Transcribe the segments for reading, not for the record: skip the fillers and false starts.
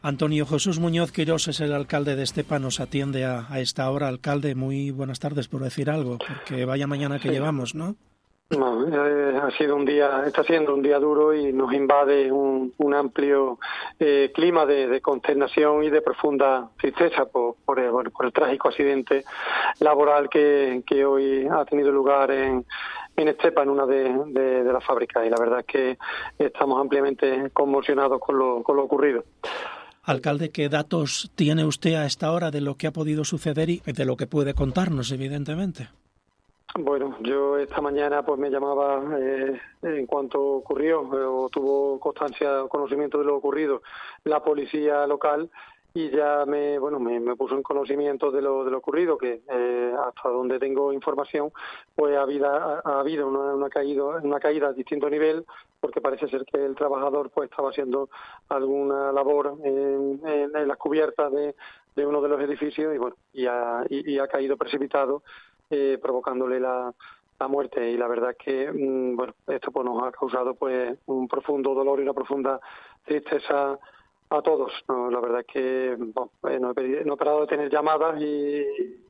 Antonio Jesús Muñoz Quirós es el alcalde de Estepa, nos atiende a esta hora. Alcalde, muy buenas tardes, por decir algo, porque vaya mañana que llevamos, ¿no? No, está siendo un día duro y nos invade un amplio clima de consternación y de profunda tristeza por el trágico accidente laboral que hoy ha tenido lugar en Estepa, en una de las fábricas, y la verdad es que estamos ampliamente conmocionados con lo ocurrido. Alcalde, ¿qué datos tiene usted a esta hora de lo que ha podido suceder y de lo que puede contarnos, evidentemente? Bueno, yo esta mañana pues me llamaba en cuanto ocurrió, o tuvo conocimiento de lo ocurrido, la policía local, y ya me puso en conocimiento de lo ocurrido, que hasta donde tengo información pues ha habido una caída a distinto nivel, porque parece ser que el trabajador pues estaba haciendo alguna labor en las cubiertas de uno de los edificios y ha caído precipitado, provocándole la muerte. Y la verdad es que esto pues nos ha causado pues un profundo dolor y una profunda tristeza a todos, ¿no? La verdad es que no he parado de tener llamadas y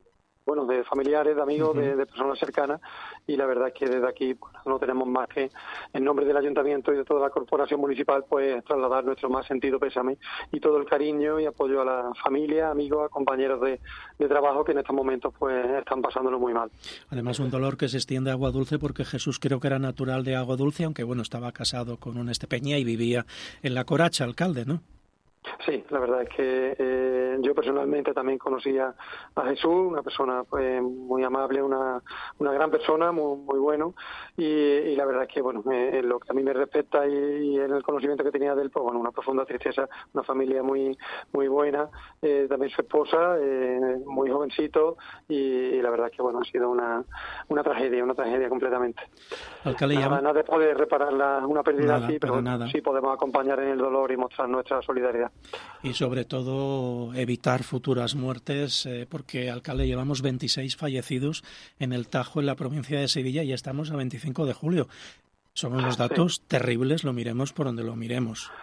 de familiares, de amigos, de personas cercanas, y la verdad es que desde aquí no tenemos más que, en nombre del Ayuntamiento y de toda la Corporación Municipal, pues trasladar nuestro más sentido pésame y todo el cariño y apoyo a la familia, amigos, a compañeros de trabajo que en estos momentos pues están pasándolo muy mal. Además, un dolor que se extiende a Aguadulce, porque Jesús creo que era natural de Aguadulce, aunque estaba casado con un estepeña y vivía en La Coracha, alcalde, ¿no? Sí, la verdad es que yo personalmente también conocía a Jesús, una persona pues muy amable, una gran persona, muy bueno, y la verdad es que en lo que a mí me respecta y en el conocimiento que tenía de él, pues una profunda tristeza, una familia muy buena, también su esposa, muy jovencito, y la verdad es que ha sido una tragedia completamente. Alcalde, nada de poder reparar una pérdida nada, así, pero sí podemos acompañar en el dolor y mostrar nuestra solidaridad. Y sobre todo evitar futuras muertes, porque, alcalde, llevamos 26 fallecidos en el Tajo, en la provincia de Sevilla, y estamos a 25 de julio. Son unos datos terribles, lo miremos por donde lo miremos.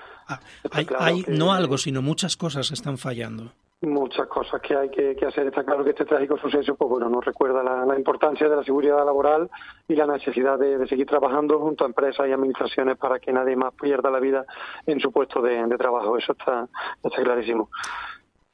No algo, sino muchas cosas están fallando. Muchas cosas que hay que hacer. Está claro que este trágico suceso nos recuerda la importancia de la seguridad laboral y la necesidad de seguir trabajando junto a empresas y administraciones para que nadie más pierda la vida en su puesto de trabajo. Eso está clarísimo.